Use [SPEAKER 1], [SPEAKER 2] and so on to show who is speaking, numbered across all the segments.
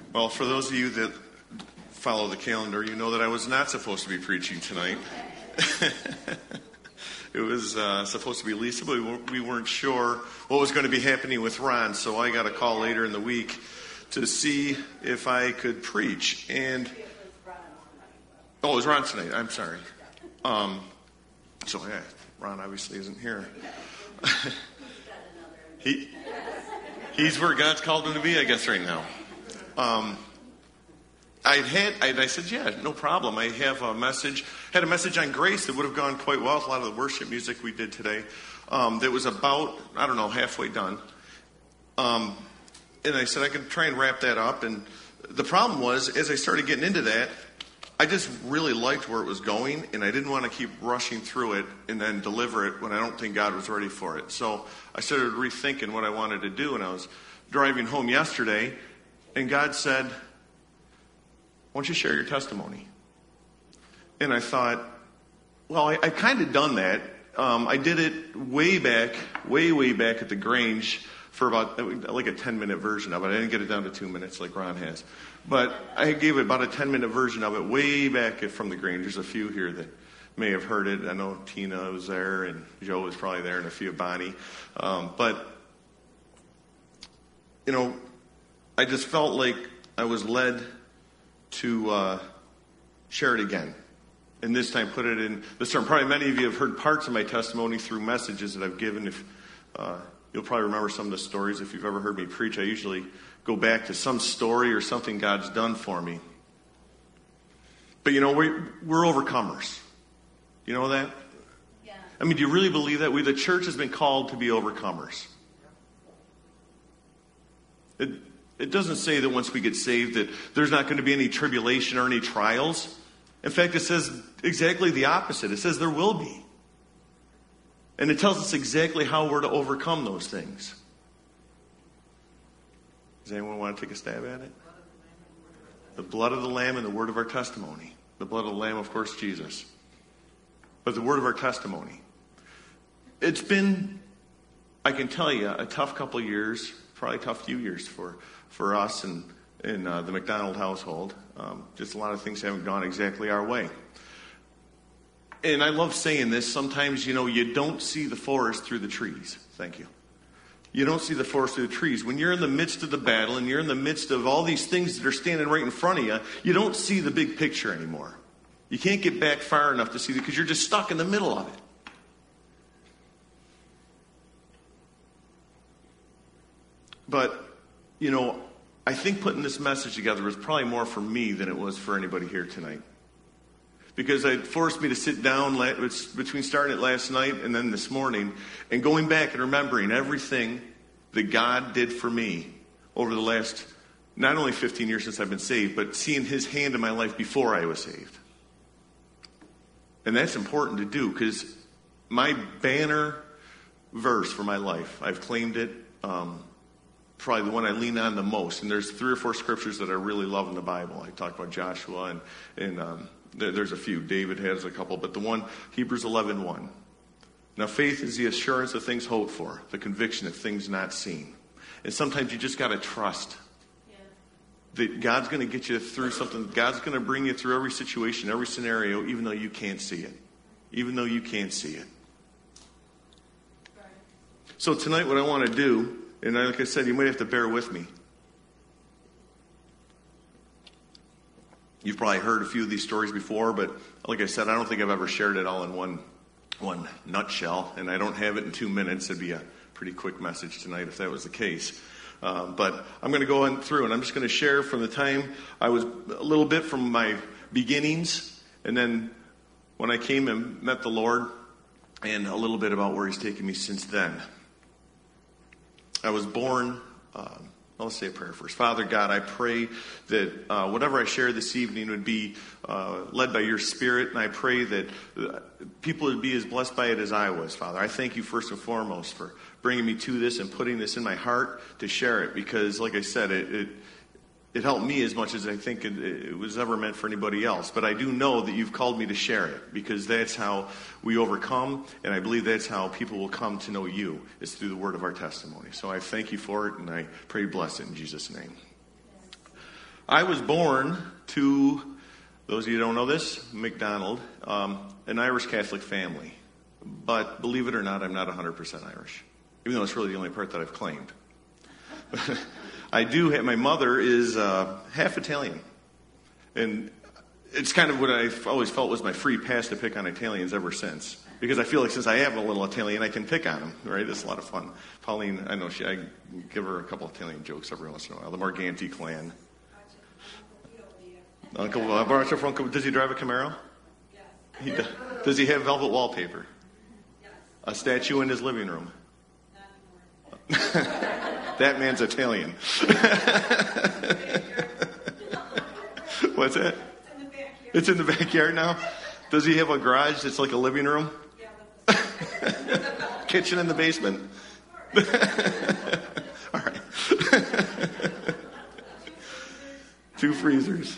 [SPEAKER 1] Well, for those of you that follow the calendar, you know that I was not supposed to be preaching tonight. It was supposed to be Lisa, but we weren't sure what was going to be happening with Ron, so I got a call later in the week to see if I could preach. And it was Ron tonight. I'm sorry. So yeah, Ron obviously isn't here. He's where God's called him to be, I guess, right now. I said, yeah, no problem. I have had a message on grace that would have gone quite well with a lot of the worship music we did today. That was about, halfway done. And I said I could try and wrap that up. And the problem was, as I started getting into that, I just really liked where it was going, and I didn't want to keep rushing through it and then deliver it when I don't think God was ready for it. So I started rethinking what I wanted to do, and I was driving home yesterday, and God said, why don't you share your testimony? And I thought, well, I kind of done that. I did it way back at the Grange for about like a 10-minute version of it. I didn't get it down to 2 minutes like Ron has. But I gave it about a 10-minute version of it way back from the Grange. There's a few here that may have heard it. I know Tina was there and Joe was probably there and a few, Bonnie. But I just felt like I was led to share it again. And this time put it in the sermon. Probably many of you have heard parts of my testimony through messages that I've given. If you'll probably remember some of the stories. If you've ever heard me preach, I usually go back to some story or something God's done for me. But we're overcomers. You know that? Yeah. I mean, do you really believe that? The church has been called to be overcomers. It doesn't say that once we get saved that there's not going to be any tribulation or any trials. In fact, it says exactly the opposite. It says there will be. And it tells us exactly how we're to overcome those things. Does anyone want to take a stab at it? The blood of the Lamb and the word of our testimony. The blood of the Lamb, of course, Jesus. But the word of our testimony. It's been, I can tell you, a tough couple of years, probably a tough few years for us and in the McDonald household. Just a lot of things haven't gone exactly our way. And I love saying this. Sometimes, you don't see the forest through the trees. Thank you. You don't see the forest through the trees. When you're in the midst of the battle and you're in the midst of all these things that are standing right in front of you, you don't see the big picture anymore. You can't get back far enough to see it because you're just stuck in the middle of it. But, I think putting this message together was probably more for me than it was for anybody here tonight. Because it forced me to sit down between starting it last night and then this morning and going back and remembering everything that God did for me over the last, not only 15 years since I've been saved, but seeing his hand in my life before I was saved. And that's important to do because my banner verse for my life, I've claimed it, probably the one I lean on the most. And there's 3 or 4 scriptures that I really love in the Bible. I talked about Joshua and there's a few. David has a couple, but the one, Hebrews 11:1. Now faith is the assurance of things hoped for, the conviction of things not seen. And sometimes you just got to trust that God's going to get you through something. God's going to bring you through every situation, every scenario, even though you can't see it. Even though you can't see it. So tonight what I want to do, and like I said, you might have to bear with me. You've probably heard a few of these stories before, but like I said, I don't think I've ever shared it all in one nutshell, and I don't have it in 2 minutes. It'd be a pretty quick message tonight if that was the case. But I'm going to go on through, and I'm just going to share from the time I was a little bit from my beginnings, and then when I came and met the Lord, and a little bit about where he's taken me since then. I was born... Let's say a prayer first. Father God, I pray that whatever I share this evening would be led by your Spirit, and I pray that people would be as blessed by it as I was, Father. I thank you first and foremost for bringing me to this and putting this in my heart to share it, because, like I said, it helped me as much as I think it was ever meant for anybody else. But I do know that you've called me to share it, because that's how we overcome, and I believe that's how people will come to know you, is through the word of our testimony. So I thank you for it, and I pray you bless it in Jesus' name. I was born to, those of you who don't know this, McDonald, an Irish Catholic family. But believe it or not, I'm not 100% Irish, even though it's really the only part that I've claimed. I do have, my mother is half Italian. And it's kind of what I've always felt was my free pass to pick on Italians ever since. Because I feel like since I am a little Italian, I can pick on them, right? It's a lot of fun. Pauline, I know I give her a couple Italian jokes every once in a while. The Morganti clan. Uncle does he drive a Camaro? Yes. Does he have velvet wallpaper? Yes. A statue in his living room? Not anymore. That man's Italian. What's that? It's in the backyard now? Does he have a garage that's like a living room? Yeah. Kitchen in the basement? All right. 2 freezers.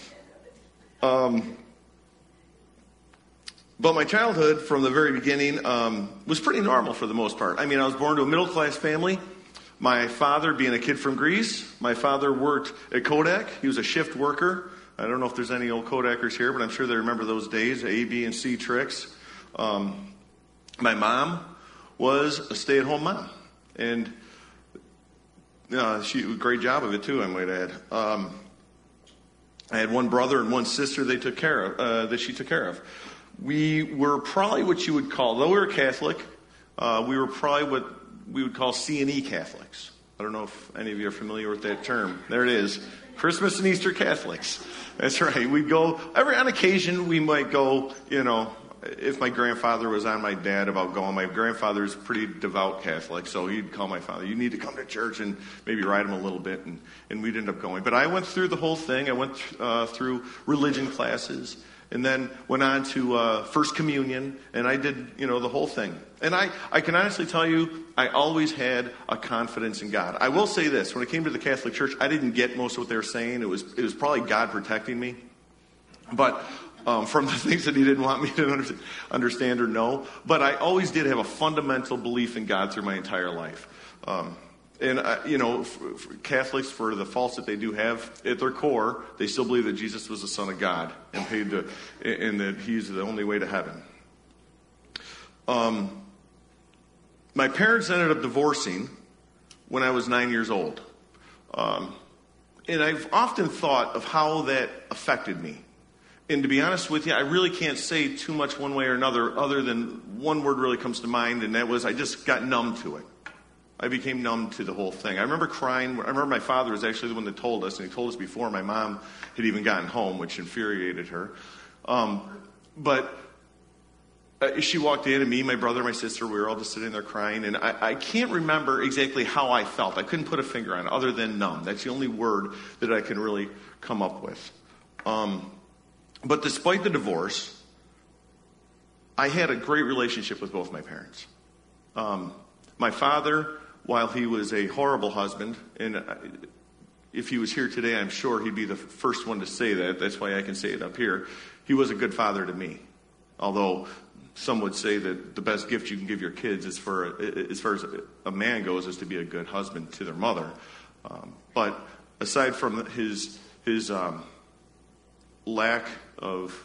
[SPEAKER 1] But my childhood from the very beginning was pretty normal for the most part. I mean, I was born to a middle-class family. My father, being a kid from Greece, my father worked at Kodak. He was a shift worker. I don't know if there's any old Kodakers here, but I'm sure they remember those days, A, B, and C tricks. My mom was a stay-at-home mom. And she did a great job of it, too, I might add. I had one brother and one sister that she took care of. We were probably what you would call, though we were Catholic, we were probably what we would call C&E Catholics. I don't know if any of you are familiar with that term. There it is. Christmas and Easter Catholics. That's right. We'd go, on occasion, we might go, if my grandfather was on my dad about going. My grandfather's pretty devout Catholic, so he'd call my father, you need to come to church, and maybe ride him a little bit, and we'd end up going. But I went through the whole thing. I went through religion classes, and then went on to First Communion, and I did, the whole thing. And I can honestly tell you, I always had a confidence in God. I will say this, when it came to the Catholic Church, I didn't get most of what they were saying. It was probably God protecting me. But from the things that he didn't want me to understand or know. But I always did have a fundamental belief in God through my entire life. Catholics, for the faults that they do have, at their core, they still believe that Jesus was the Son of God and that he's the only way to heaven. My parents ended up divorcing when I was 9 years old. And I've often thought of how that affected me. And to be honest with you, I really can't say too much one way or another, other than one word really comes to mind, and that was I just got numb to it. I became numb to the whole thing. I remember crying. I remember my father was actually the one that told us, and he told us before my mom had even gotten home, which infuriated her. But she walked in, and me, my brother, my sister, we were all just sitting there crying, and I can't remember exactly how I felt. I couldn't put a finger on it other than numb. That's the only word that I can really come up with. But despite the divorce, I had a great relationship with both my parents. My father, while he was a horrible husband, and if he was here today, I'm sure he'd be the first one to say that. That's why I can say it up here. He was a good father to me. Although some would say that the best gift you can give your kids, as far as a man goes, is to be a good husband to their mother. But aside from his lack of,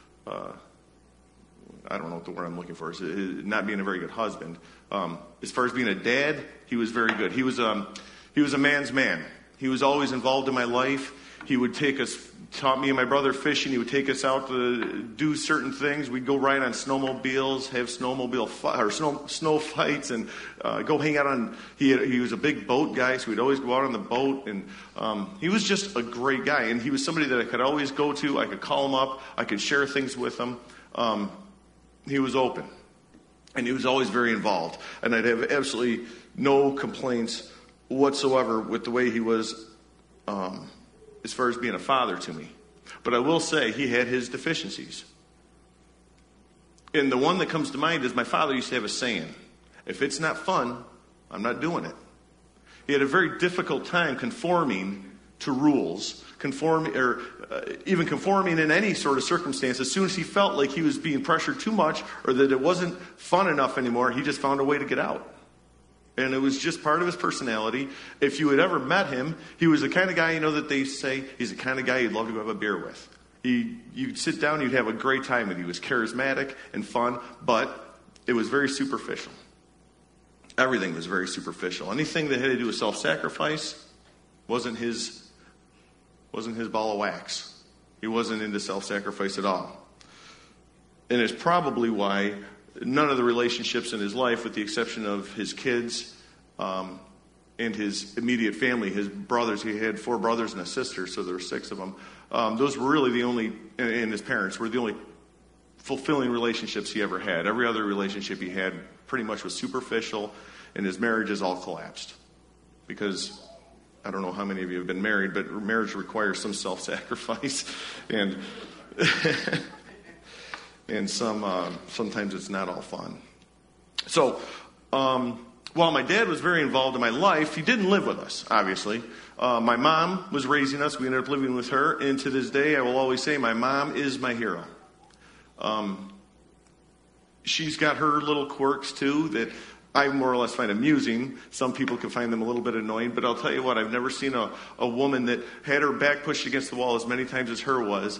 [SPEAKER 1] I don't know what the word I'm looking for is, not being a very good husband. As far as being a dad, he was very good. He was a man's man. He was always involved in my life. He would taught me and my brother fishing. He would take us out to do certain things. We'd go ride on snowmobiles, have snow fights, and go hang out on. He was a big boat guy, so we'd always go out on the boat. And he was just a great guy. And he was somebody that I could always go to. I could call him up. I could share things with him. He was open, and he was always very involved. And I'd have absolutely no complaints whatsoever with the way he was. As far as being a father to me. But I will say he had his deficiencies. And the one that comes to mind is my father used to have a saying, if it's not fun, I'm not doing it. He had a very difficult time conforming to rules, even conforming in any sort of circumstance. As soon as he felt like he was being pressured too much or that it wasn't fun enough anymore, he just found a way to get out. And it was just part of his personality. If you had ever met him, he was the kind of guy, that they say he's the kind of guy you'd love to go have a beer with. You'd sit down, you'd have a great time with him. He was charismatic and fun, but it was very superficial. Everything was very superficial. Anything that had to do with self-sacrifice wasn't his ball of wax. He wasn't into self-sacrifice at all. And it's probably why none of the relationships in his life, with the exception of his kids and his immediate family, his brothers, he had 4 brothers and a sister, so there were 6 of them. Those were really the only, and his parents were the only fulfilling relationships he ever had. Every other relationship he had pretty much was superficial, and his marriages all collapsed. Because I don't know how many of you have been married, but marriage requires some self-sacrifice, and and sometimes it's not all fun. So, while my dad was very involved in my life, he didn't live with us, obviously. My mom was raising us. We ended up living with her. And to this day, I will always say my mom is my hero. She's got her little quirks, too, that I more or less find amusing. Some people can find them a little bit annoying. But I'll tell you what, I've never seen a woman that had her back pushed against the wall as many times as her was,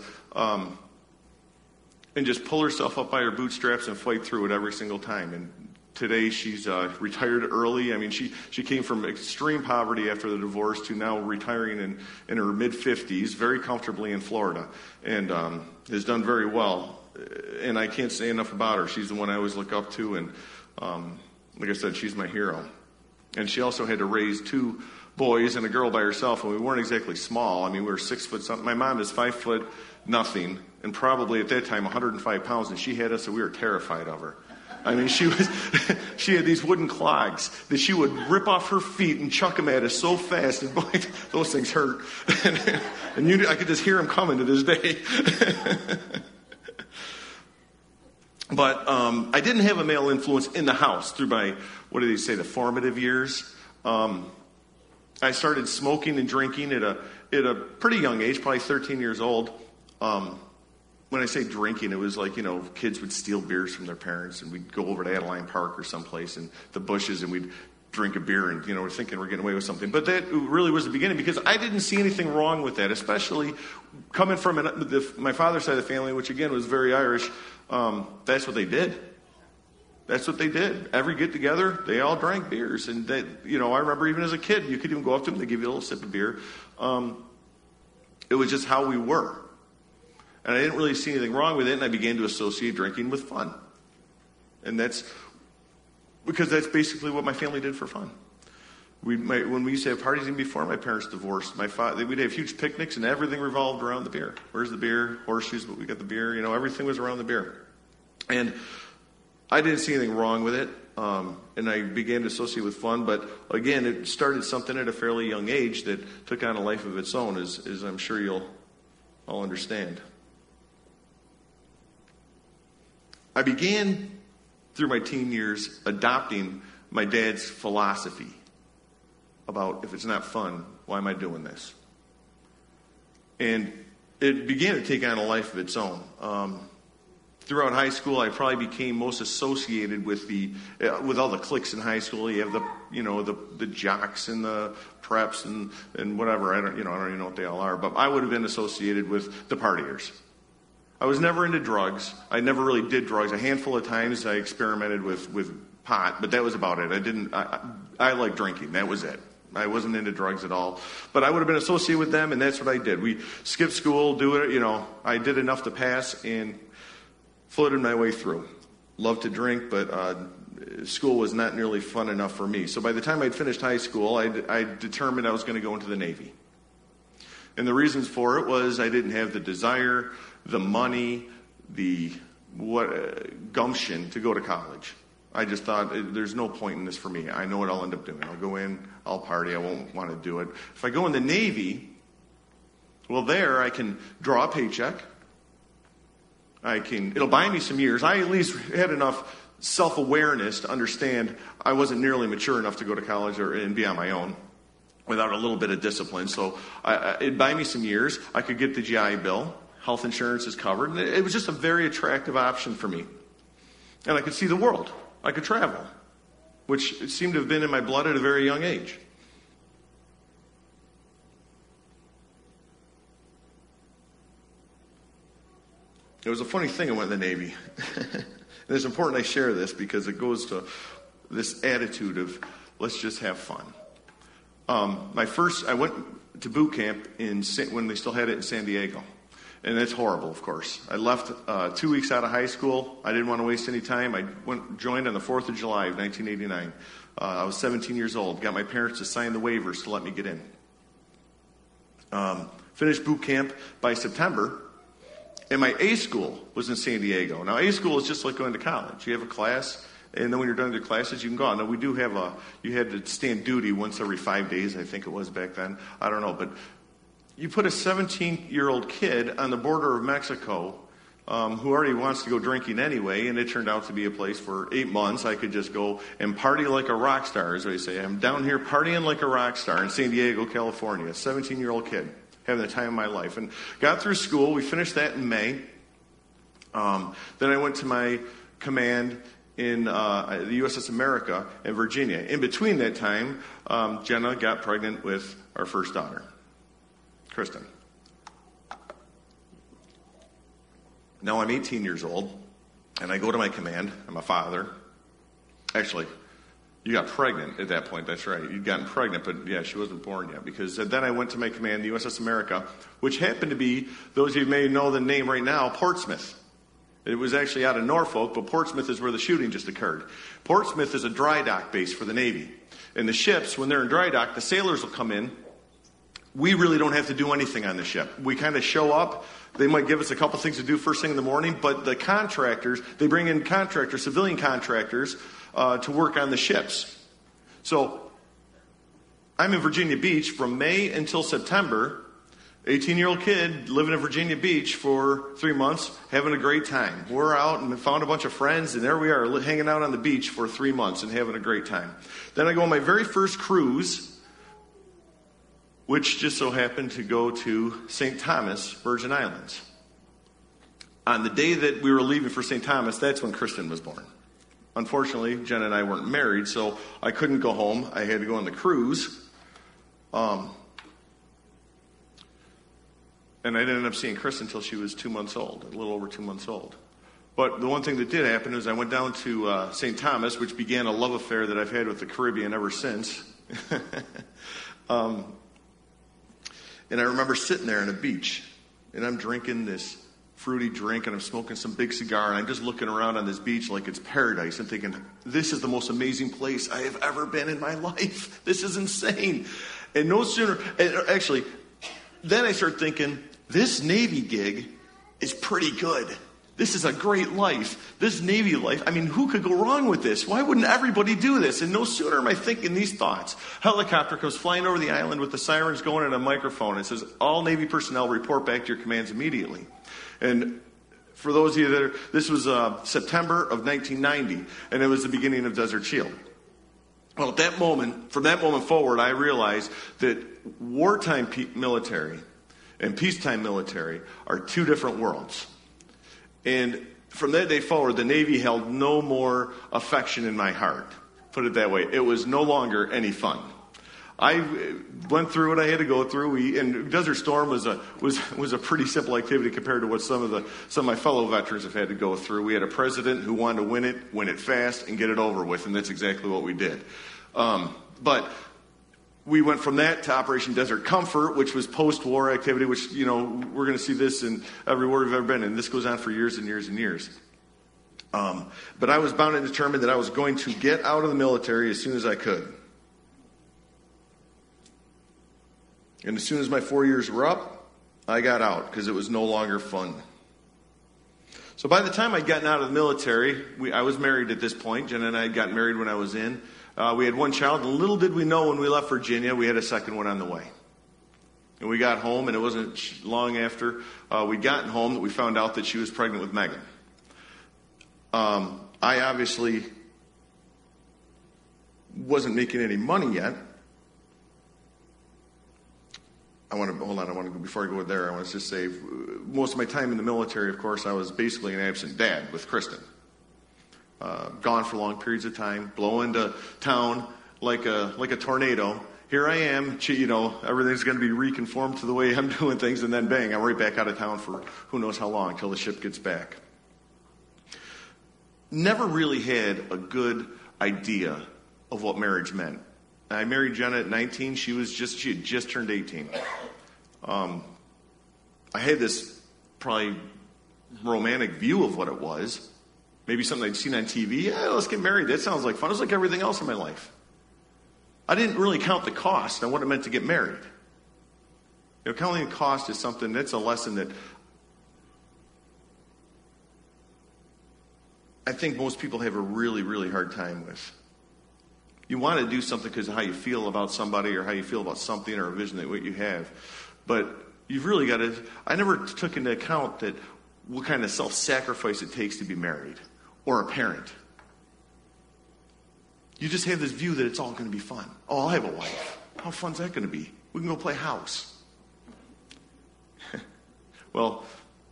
[SPEAKER 1] and just pull herself up by her bootstraps and fight through it every single time. And today she's retired early. I mean, she came from extreme poverty after the divorce to now retiring in her mid-50s, very comfortably in Florida, and has done very well. And I can't say enough about her. She's the one I always look up to, and like I said, she's my hero. And she also had to raise 2 boys and a girl by herself, and we weren't exactly small. I mean, we were 6 foot something. My mom is 5 foot nothing, and probably at that time 105 pounds, and she had us, and we were terrified of her. I mean, she had these wooden clogs that she would rip off her feet and chuck them at us so fast, and boy, those things hurt. And I could just hear them coming to this day. But I didn't have a male influence in the house through my, what do they say, the formative years. I started smoking and drinking at a pretty young age, probably 13 years old. When I say drinking, it was like, kids would steal beers from their parents, and we'd go over to Adeline Park or someplace in the bushes, and we'd drink a beer, and, we're thinking we're getting away with something. But that really was the beginning, because I didn't see anything wrong with that, especially coming from my father's side of the family, which, again, was very Irish. That's what they did. That's what they did. Every get-together, they all drank beers. And, that, I remember even as a kid, you could even go up to them, they give you a little sip of beer. It was just how we were. And I didn't really see anything wrong with it, and I began to associate drinking with fun. And that's because that's basically what my family did for fun. When we used to have parties, even before my parents divorced, we'd have huge picnics, and everything revolved around the beer. Where's the beer? Horseshoes, but we got the beer. Everything was around the beer. And I didn't see anything wrong with it, and I began to associate with fun. But again, it started something at a fairly young age that took on a life of its own, as I'm sure you'll all understand. I began, through my teen years, adopting my dad's philosophy about, if it's not fun, why am I doing this? And it began to take on a life of its own. Throughout high school, I probably became most associated with all the cliques in high school. You have the jocks and the preps and whatever. I don't even know what they all are. But I would have been associated with the partiers. I was never into drugs. I never really did drugs. A handful of times I experimented with pot, but that was about it. I liked drinking. That was it. I wasn't into drugs at all. But I would have been associated with them, and that's what I did. We skipped school, I did enough to pass and floated my way through. Loved to drink, but school was not nearly fun enough for me. So by the time I'd finished high school, I determined I was going to go into the Navy. And the reasons for it was I didn't have the desire, the money, the gumption to go to college. I just thought, there's no point in this for me. I know what I'll end up doing. I'll go in, I'll party, I won't want to do it. If I go in the Navy, well, there I can draw a paycheck. It'll buy me some years. I at least had enough self-awareness to understand I wasn't nearly mature enough to go to college and be on my own without a little bit of discipline. So it'd buy me some years. I could get the GI Bill. Health insurance is covered. And it was just a very attractive option for me. And I could see the world. I could travel. which seemed to have been in my blood at a very young age. It was a funny thing I went in the Navy. And it's important I share this because it goes to this attitude of let's just have fun. I went to boot camp when they still had it in San Diego. And it's horrible, of course. I left 2 weeks out of high school. I didn't want to waste any time. I joined on the 4th of July of 1989. I was 17 years old. Got my parents to sign the waivers to let me get in. Finished boot camp by September. And my A school was in San Diego. Now, A school is just like going to college. You have a class, and then when you're done with your classes, you can go on. Now, we do have you had to stand duty once every 5 days, I think it was back then. I don't know, but you put a 17-year-old kid on the border of Mexico who already wants to go drinking anyway, and it turned out to be a place for 8 months I could just go and party like a rock star, as they say. I'm down here partying like a rock star in San Diego, California, a 17-year-old kid. Having the time of my life. And got through school. We finished that in May. Then I went to my command in the USS America in Virginia. In between that time, Jenna got pregnant with our first daughter, Kristen. Now I'm 18 years old, and I go to my command. I'm a father. Actually, you got pregnant at that point, that's right. You'd gotten pregnant, but yeah, she wasn't born yet. Because then I went to my command, the USS America, which happened to be, those of you who may know the name right now, Portsmouth. It was actually out of Norfolk, but Portsmouth is where the shooting just occurred. Portsmouth is a dry dock base for the Navy. And the ships, when they're in dry dock, the sailors will come in. We really don't have to do anything on the ship. We kind of show up. They might give us a couple things to do first thing in the morning, but the contractors, they bring in contractors, civilian contractors, to work on the ships. So I'm in Virginia Beach from May until September, 18-year-old kid living in Virginia Beach for 3 months, having a great time. We're out and found a bunch of friends, and there we are hanging out on the beach for 3 months and having a great time. Then I go on my very first cruise, which just so happened to go to St. Thomas, Virgin Islands. On the day that we were leaving for St. Thomas, that's when Kristen was born. Unfortunately, Jen and I weren't married, so I couldn't go home. I had to go on the cruise. And I didn't end up seeing Kristen until she was 2 months old, a little over 2 months old. But the one thing that did happen is I went down to St. Thomas, which began a love affair that I've had with the Caribbean ever since. And I remember sitting there on a beach, and I'm drinking this fruity drink, and I'm smoking some big cigar, and I'm just looking around on this beach like it's paradise and thinking, this is the most amazing place I have ever been in my life. This is insane. And no sooner, actually, then I start thinking, this Navy gig is pretty good. This is a great life. This Navy life, I mean, who could go wrong with this? Why wouldn't everybody do this? And no sooner am I thinking these thoughts. Helicopter comes flying over the island with the sirens going and a microphone. It says, all Navy personnel report back to your commands immediately. And for those of you this was September of 1990, and it was the beginning of Desert Shield. Well, from that moment forward, I realized that wartime military and peacetime military are two different worlds. And from that day forward, the Navy held no more affection in my heart. Put it that way. It was no longer any fun. I went through what I had to go through. And Desert Storm was a pretty simple activity compared to what some of my fellow veterans have had to go through. We had a president who wanted to win it fast, and get it over with, and that's exactly what we did. But we went from that to Operation Desert Comfort, which was post-war activity, which, we're going to see this in every war we've ever been in. This goes on for years and years and years. But I was bound and determined that I was going to get out of the military as soon as I could. And as soon as my 4 years were up, I got out because it was no longer fun. So by the time I'd gotten out of the military, I was married at this point. Jen and I had gotten married when I was in. We had one child, and little did we know when we left Virginia, we had a second one on the way. And we got home, and it wasn't long after we'd gotten home that we found out that she was pregnant with Megan. I obviously wasn't making any money yet. Before I go there, I want to just say, most of my time in the military, of course, I was basically an absent dad with Kristen. gone for long periods of time, blow into town like a tornado. Here I am, everything's going to be reconformed to the way I'm doing things, and then bang, I'm right back out of town for who knows how long till the ship gets back. Never really had a good idea of what marriage meant. I married Jenna at 19. She had just turned 18. I had this probably romantic view of what it was. Maybe something I'd seen on TV. Yeah, let's get married. That sounds like fun. It was like everything else in my life. I didn't really count the cost and what it meant to get married. Counting the cost is something, that's a lesson that I think most people have a really, really hard time with. You want to do something because of how you feel about somebody or how you feel about something or a vision that what you have. But you've really got to, I never took into account that what kind of self-sacrifice it takes to be married or a parent. You just have this view that it's all going to be fun. Oh, I'll have a wife. How fun's that going to be? We can go play house. Well,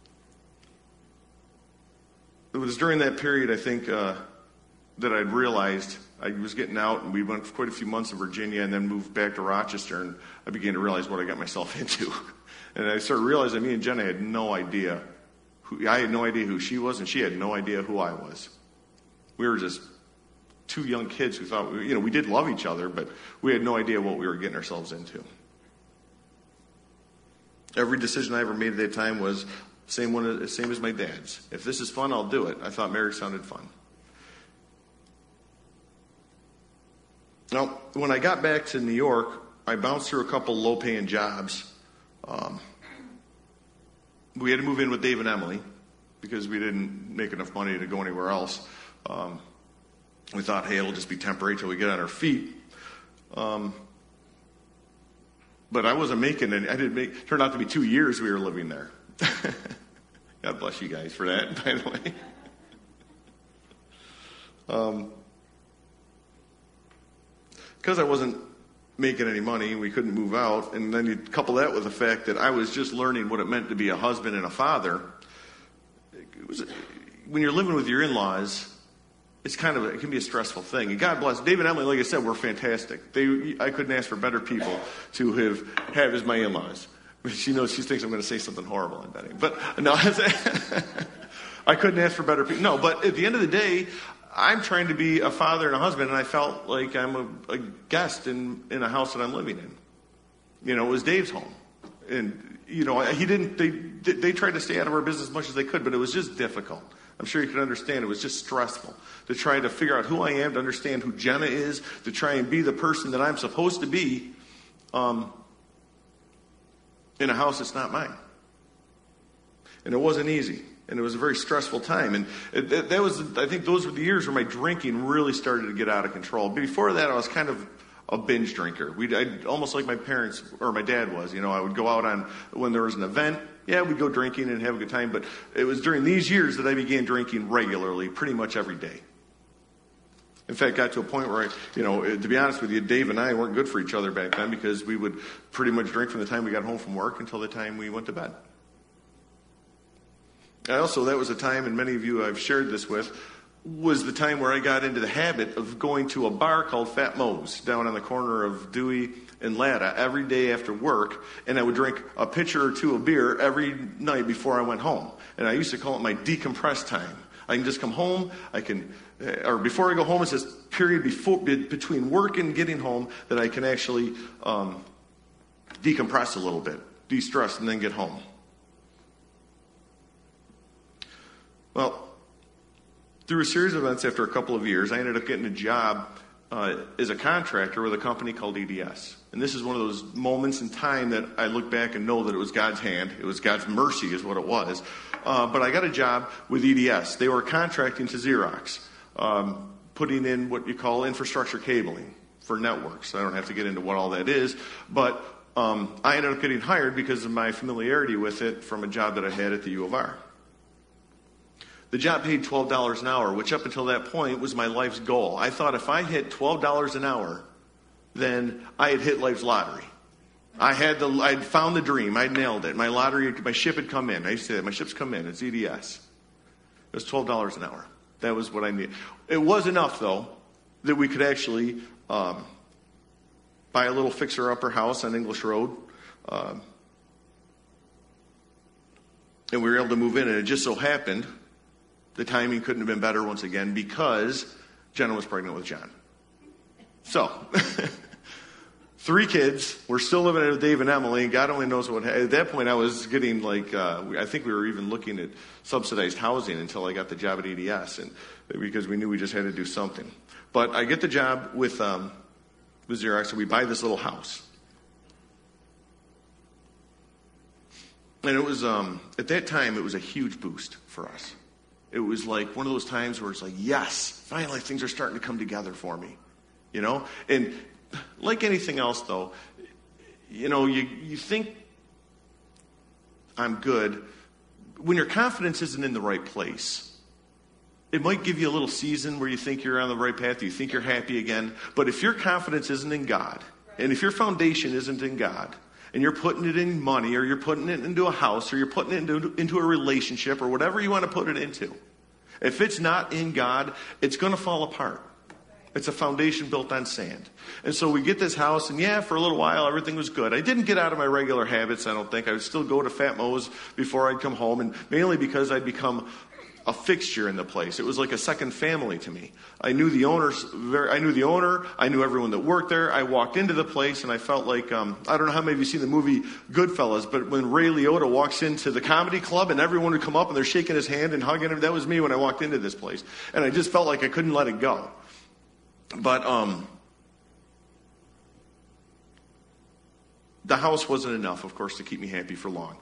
[SPEAKER 1] it was during that period, I think, that I'd realized I was getting out, and we went for quite a few months in Virginia and then moved back to Rochester, and I began to realize what I got myself into. And I started realizing me and Jenna had no idea. I had no idea who she was, and she had no idea who I was. We were just two young kids who thought, we did love each other, but we had no idea what we were getting ourselves into. Every decision I ever made at that time was same as my dad's. If this is fun, I'll do it. I thought marriage sounded fun. Now, when I got back to New York, I bounced through a couple low-paying jobs. We had to move in with Dave and Emily because we didn't make enough money to go anywhere else. We thought, hey, it'll just be temporary till we get on our feet. But I wasn't making any. Turned out to be 2 years we were living there. God bless you guys for that, by the way. Because I wasn't making any money, we couldn't move out. And then you couple that with the fact that I was just learning what it meant to be a husband and a father. When you're living with your in-laws, it can be a stressful thing. And God bless. Dave and Emily, like I said, were fantastic. I couldn't ask for better people to have as my in-laws. She thinks I'm going to say something horrible, I'm betting. But no, I couldn't ask for better people. No, but at the end of the day, I'm trying to be a father and a husband, and I felt like I'm a guest in a house that I'm living in. It was Dave's home. And, they tried to stay out of our business as much as they could, but it was just difficult. I'm sure you can understand. It was just stressful to try to figure out who I am, to understand who Jenna is, to try and be the person that I'm supposed to be in a house that's not mine. And it wasn't easy. And it was a very stressful time. And I think those were the years where my drinking really started to get out of control. Before that, I was kind of a binge drinker. I'd almost like my parents or my dad was. I would go out when there was an event. Yeah, we'd go drinking and have a good time. But it was during these years that I began drinking regularly, pretty much every day. In fact, got to a point where to be honest with you, Dave and I weren't good for each other back then because we would pretty much drink from the time we got home from work until the time we went to bed. That was a time, and many of you I've shared this with, was the time where I got into the habit of going to a bar called Fat Moe's down on the corner of Dewey and Latta every day after work, and I would drink a pitcher or two of beer every night before I went home. And I used to call it my decompress time. I can just come home, or before I go home, it's this period between work and getting home that I can actually decompress a little bit, de-stress, and then get home. Well, through a series of events after a couple of years, I ended up getting a job as a contractor with a company called EDS. And this is one of those moments in time that I look back and know that it was God's hand. It was God's mercy is what it was. But I got a job with EDS. They were contracting to Xerox, putting in what you call infrastructure cabling for networks. I don't have to get into what all that is. But I ended up getting hired because of my familiarity with it from a job that I had at the U of R. The job paid $12 an hour, which up until that point was my life's goal. I thought if I hit $12 an hour, then I had hit life's lottery. I'd found the dream. I'd nailed it. My ship had come in. I used to say that. My ship's come in. It's EDS. It was $12 an hour. That was what I needed. It was enough, though, that we could actually buy a little fixer-upper house on English Road. And we were able to move in, and it just so happened the timing couldn't have been better once again because Jenna was pregnant with John. So, 3 kids. We're still living with Dave and Emily, and God only knows what. At that point, I was getting I think we were even looking at subsidized housing until I got the job at EDS, and because we knew we just had to do something. But I get the job with Xerox, and we buy this little house. And it was, at that time, it was a huge boost for us. It was like one of those times where it's like, yes, finally things are starting to come together for me, you know? And like anything else, though, you know, you think I'm good. When your confidence isn't in the right place, it might give you a little season where you think you're on the right path, you think you're happy again. But if your confidence isn't in God, and if your foundation isn't in God, and you're putting it in money, or you're putting it into a house, or you're putting it into a relationship, or whatever you want to put it into, if it's not in God, it's going to fall apart. It's a foundation built on sand. And so we get this house, and yeah, for a little while, everything was good. I didn't get out of my regular habits, I don't think. I would still go to Fat Mo's before I'd come home, and mainly because I'd become a fixture in the place. It was like a second family to me. I knew the owner. I knew everyone that worked there. I walked into the place and I felt like, I don't know how many of you seen the movie Goodfellas, but when Ray Liotta walks into the comedy club and everyone would come up and they're shaking his hand and hugging him, that was me when I walked into this place. And I just felt like I couldn't let it go. But the house wasn't enough, of course, to keep me happy for long.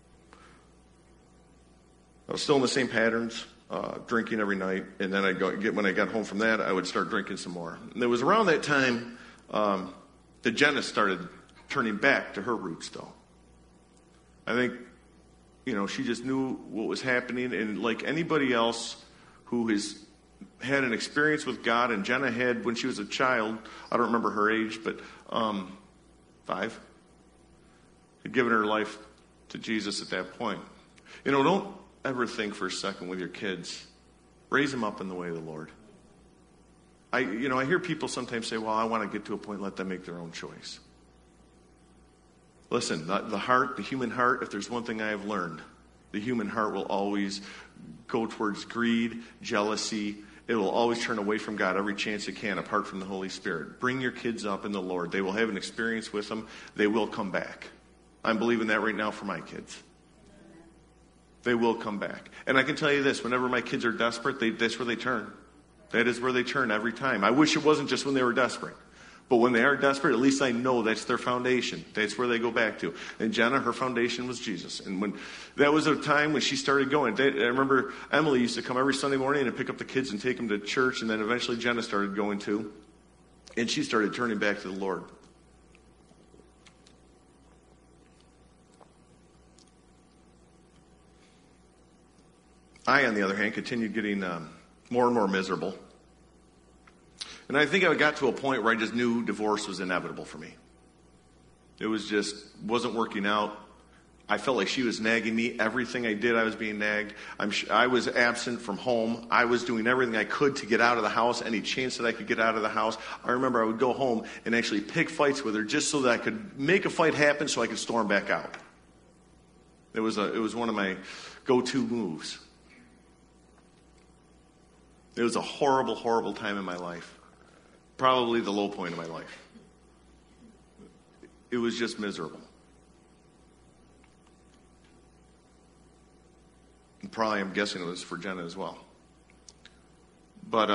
[SPEAKER 1] I was still in the same patterns, drinking every night, and then when I got home from that, I would start drinking some more. And it was around that time that Jenna started turning back to her roots, though. I think, you know, she just knew what was happening, and like anybody else who has had an experience with God, and Jenna had when she was a child, I don't remember her age, but 5, had given her life to Jesus at that point. You know, don't ever think for a second with your kids, raise them up in the way of the Lord. I hear people sometimes say, well, I want to get to a point, let them make their own choice. Listen, the human heart, if there's one thing I have learned, the human heart will always go towards greed, jealousy. It will always turn away from God every chance it can, apart from the Holy Spirit. Bring your kids up in the Lord. They will have an experience with them. They will come back. I'm believing that right now for my kids. They will come back. And I can tell you this, whenever my kids are desperate, that's where they turn. That is where they turn every time. I wish it wasn't just when they were desperate. But when they are desperate, at least I know that's their foundation. That's where they go back to. And Jenna, her foundation was Jesus. And when that was a time when she started going. I remember Emily used to come every Sunday morning and pick up the kids and take them to church. And then eventually Jenna started going too. And she started turning back to the Lord. I, on the other hand, continued getting more and more miserable. And I think I got to a point where I just knew divorce was inevitable for me. It wasn't working out. I felt like she was nagging me. Everything I did, I was being nagged. I was absent from home. I was doing everything I could to get out of the house, any chance that I could get out of the house. I remember I would go home and actually pick fights with her just so that I could make a fight happen so I could storm back out. It was one of my go-to moves. It was a horrible, horrible time in my life. Probably the low point of my life. It was just miserable. And probably, I'm guessing it was for Jenna as well. But,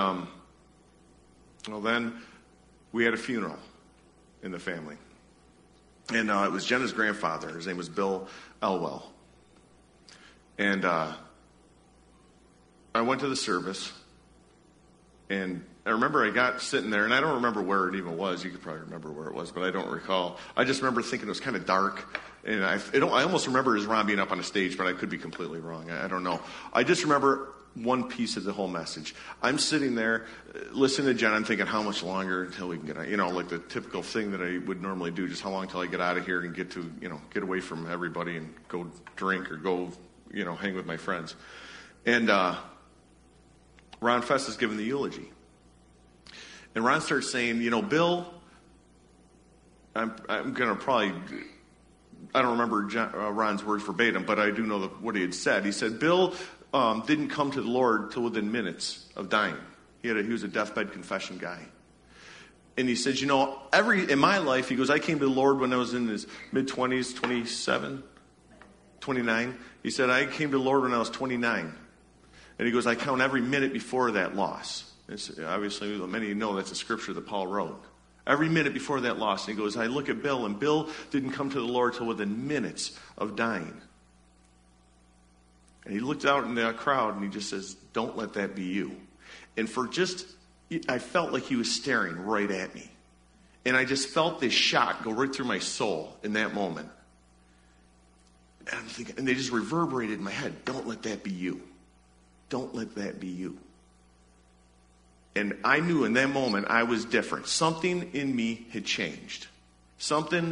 [SPEAKER 1] then we had a funeral in the family. And it was Jenna's grandfather. His name was Bill Elwell. And I went to the service. And I remember I got sitting there, and I don't remember where it even was. You could probably remember where it was, but I don't recall. I just remember thinking it was kind of dark. And I almost remember it as Ron being up on a stage, but I could be completely wrong. I don't know. I just remember one piece of the whole message. I'm sitting there listening to Jen. I'm thinking, how much longer until we can get out? Like the typical thing that I would normally do, just how long till I get out of here and get to, get away from everybody and go drink or go, hang with my friends. And Ron Fest is giving the eulogy. And Ron starts saying, Bill, I'm going to probably, I don't remember Ron's words verbatim, but I do know what he had said. He said, Bill didn't come to the Lord till within minutes of dying. He was a deathbed confession guy. And he said, in my life, he goes, I came to the Lord when I was in his mid-20s, 27, 29. He said, I came to the Lord when I was 29. And he goes, I count every minute before that loss. It's, obviously, many of you know that's a scripture that Paul wrote. Every minute before that loss. And he goes, I look at Bill, and Bill didn't come to the Lord till within minutes of dying. And he looked out in that crowd, and he just says, don't let that be you. And I felt like he was staring right at me. And I just felt this shock go right through my soul in that moment. And I'm thinking, and they just reverberated in my head, don't let that be you. Don't let that be you. And I knew in that moment I was different. Something in me had changed. Something,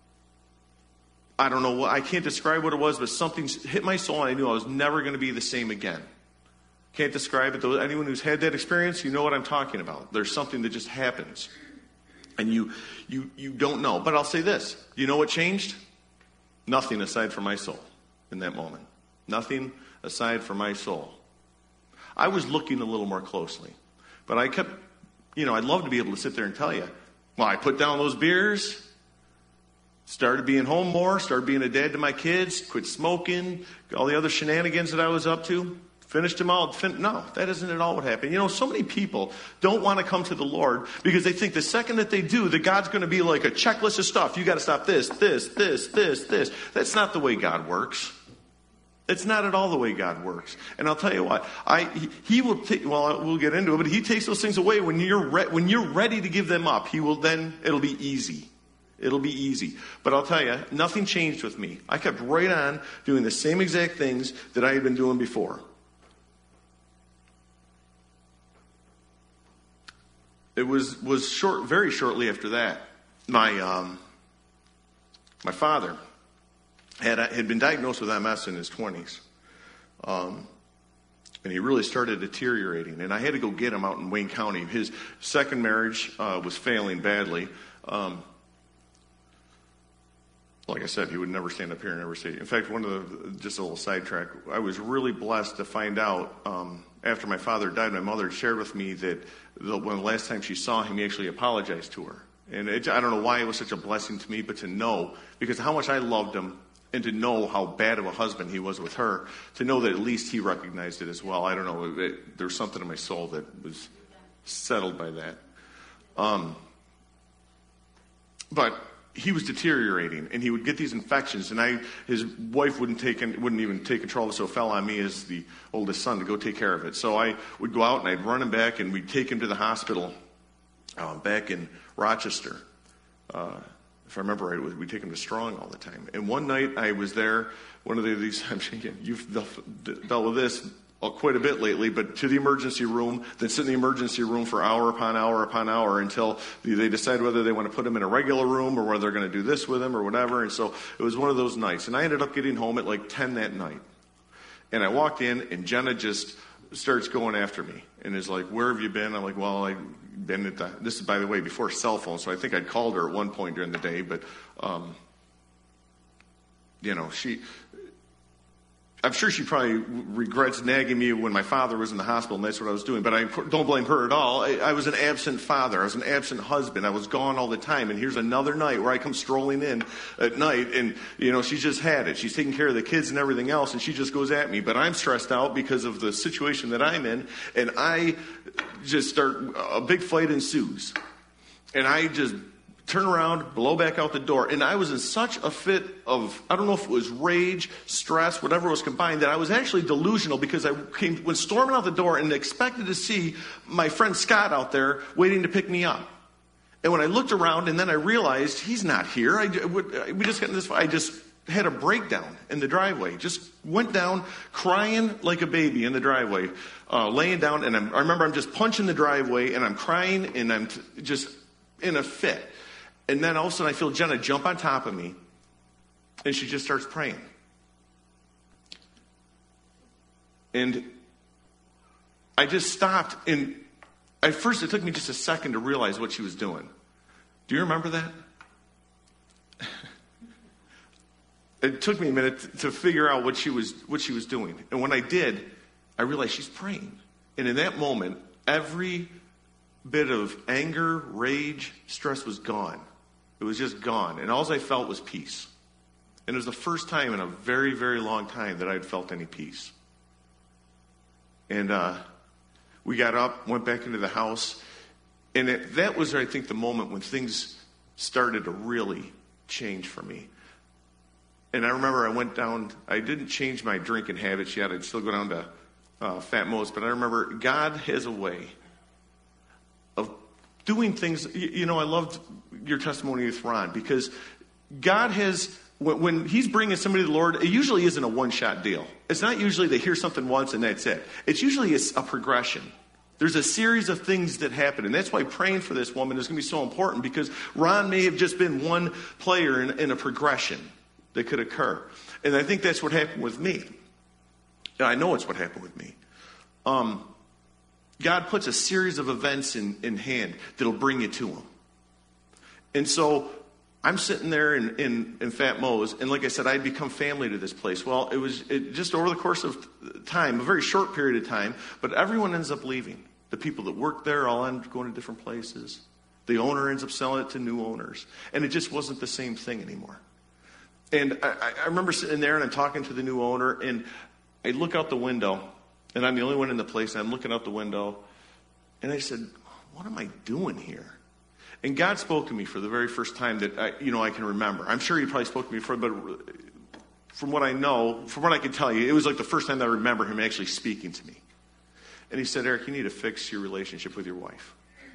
[SPEAKER 1] I don't know what, I can't describe what it was, but something hit my soul and I knew I was never going to be the same again. Can't describe it. Anyone who's had that experience, you know what I'm talking about. There's something that just happens. And you don't know. But I'll say this. You know what changed? Nothing aside from my soul in that moment. Nothing aside from my soul. I was looking a little more closely. But I kept, I'd love to be able to sit there and tell you. Well, I put down those beers, started being home more, started being a dad to my kids, quit smoking, all the other shenanigans that I was up to, finished them all. No, that isn't at all what happened. So many people don't want to come to the Lord because they think the second that they do, that God's going to be like a checklist of stuff. You got to stop this. That's not the way God works. It's not at all the way God works. And I'll tell you what, he will take, we'll get into it, but he takes those things away when you're ready to give them up. It'll be easy. It'll be easy. But I'll tell you, nothing changed with me. I kept right on doing the same exact things that I had been doing before. It was very shortly after that, my father had been diagnosed with MS in his 20s. And he really started deteriorating. And I had to go get him out in Wayne County. His second marriage was failing badly. Like I said, he would never stand up here and ever say. In fact, just a little sidetrack, I was really blessed to find out after my father died, my mother shared with me that when the last time she saw him, he actually apologized to her. And I don't know why it was such a blessing to me, but to know, because of how much I loved him, and to know how bad of a husband he was with her, to know that at least he recognized it as well. I don't know. There's something in my soul that was settled by that. But he was deteriorating, and he would get these infections, and his wife wouldn't even take control of it, so it fell on me as the oldest son to go take care of it. So I would go out, and I'd run him back, and we'd take him to the hospital back in Rochester. If I remember right, we'd take him to Strong all the time. And one night I was there, one of these, I'm thinking, you've dealt with this quite a bit lately, but to the emergency room, then sit in the emergency room for hour upon hour upon hour until they decide whether they want to put him in a regular room or whether they're going to do this with him or whatever. And so it was one of those nights. And I ended up getting home at like 10 that night. And I walked in, and Jenna just starts going after me and is like, where have you been? I'm like, well, I've been this is, by the way, before cell phone, so I think I'd called her at one point during the day, but, I'm sure she probably regrets nagging me when my father was in the hospital, and that's what I was doing, but I don't blame her at all. I was an absent father. I was an absent husband. I was gone all the time, and here's another night where I come strolling in at night, and, she's just had it. She's taking care of the kids and everything else, and she just goes at me, but I'm stressed out because of the situation that I'm in, and I just a big fight ensues, and I just turn around, blow back out the door. And I was in such a fit of, I don't know if it was rage, stress, whatever was combined, that I was actually delusional because I went storming out the door and expected to see my friend Scott out there waiting to pick me up. And when I looked around and then I realized he's not here, we just got in this fight. I just had a breakdown in the driveway. Just went down crying like a baby in the driveway, laying down. And I remember I'm just punching the driveway and I'm crying and I'm just in a fit. And then all of a sudden I feel Jenna jump on top of me, and she just starts praying. And I just stopped, and at first it took me just a second to realize what she was doing. Do you remember that? It took me a minute to figure out what she was doing. And when I did, I realized she's praying. And in that moment, every bit of anger, rage, stress was gone. It was just gone. And all I felt was peace. And it was the first time in a very, very long time that I had felt any peace. And we got up, went back into the house. And that was, I think, the moment when things started to really change for me. And I remember I went down, I didn't change my drinking habits yet. I'd still go down to Fat Mo's. But I remember God has a way of doing things. You know, I loved your testimony with Ron, because God has, when he's bringing somebody to the Lord, it usually isn't a one-shot deal. It's not usually they hear something once and that's it. It's usually a progression. There's a series of things that happen. And that's why praying for this woman is going to be so important, because Ron may have just been one player in a progression that could occur. And I think that's what happened with me. And I know it's what happened with me. God puts a series of events in hand that'll bring you to him. And so I'm sitting there in Fat Mo's, and like I said, I'd become family to this place. Well, it just over the course of time, a very short period of time, but everyone ends up leaving. The people that work there all end up going to different places. The owner ends up selling it to new owners. And it just wasn't the same thing anymore. And I remember sitting there and I'm talking to the new owner, and I look out the window, and I'm the only one in the place, and I'm looking out the window, and I said, what am I doing here? And God spoke to me for the very first time that I can remember. I'm sure he probably spoke to me before, but from what I know, from what I can tell you, it was like the first time that I remember him actually speaking to me. And he said, Eric, you need to fix your relationship with your wife.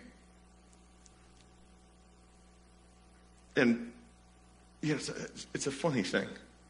[SPEAKER 1] And yeah, it's a funny thing.